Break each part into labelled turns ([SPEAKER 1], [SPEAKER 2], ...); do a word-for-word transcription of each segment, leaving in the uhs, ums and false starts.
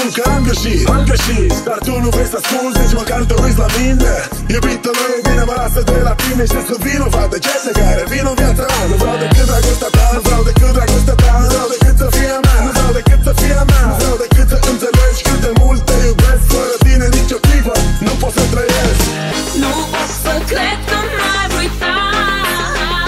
[SPEAKER 1] spun că am greșit, am greșit. Dar tu nu vrei să asculti, nici măcar nu te uiți la mine. Iubită lui, bine mă lasă de la tine și sunt vinovat de geste care vin în viața mea. Nu vreau decât dragostea ta, nu vreau decât dragostea ta, nu vreau decât să fie a mea, nu vreau decât să fie a mea, nu vreau decât să înțelegi cât de mult te iubesc. Fără tine nici o clipă nu pot să trăiesc.
[SPEAKER 2] Nu pot să cred că m-ai uitat.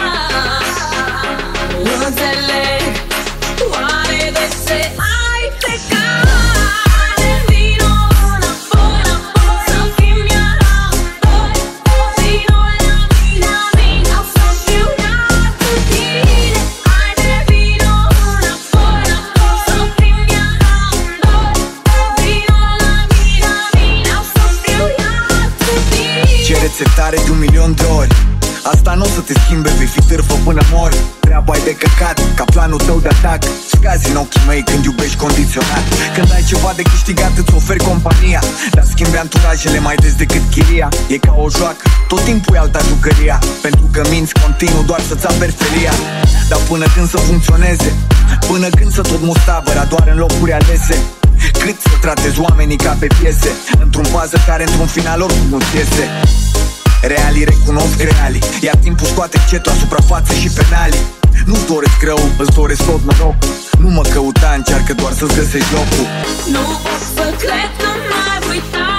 [SPEAKER 2] Nu înțeleg oare de ce ai plecat. Haide vino înapoi, înapoi, să fim iar amândoi. Vino la mine, la mine, o să fiu iar cu tine. Haide vino înapoi, înapoi, să fim iar amândoi. Vino la mine, la mine, o să fiu iar cu tine.
[SPEAKER 3] Ce rețetare de un milion de ori, asta nu o să te schimbe, vei fi târfă până mori. Treaba-i de căcat, ca planul tău de atac. Scazi în ochii mei când iubești condiționat. Când ai ceva de câștigat îți oferi compania, dar schimbi anturajele mai des decât chiria. E ca o joacă, tot timpul e alta jucăria, pentru că minți continuu doar să-ți aperi felia. Dar până când să funcționeze, până când să tot mustavăra doar în locuri alese, cât să tratezi oamenii ca pe piese, într-un puzzle care într-un final oricum nu iese. Realii recunosc realii, iar timpul scoate încetul la suprafață și penalii. Nu-ți doresc rău, îți doresc tot norocul. Nu mă căuta, încearcă doar să-ți găsești locul.
[SPEAKER 2] Nu pot să cred că m-ai uitat.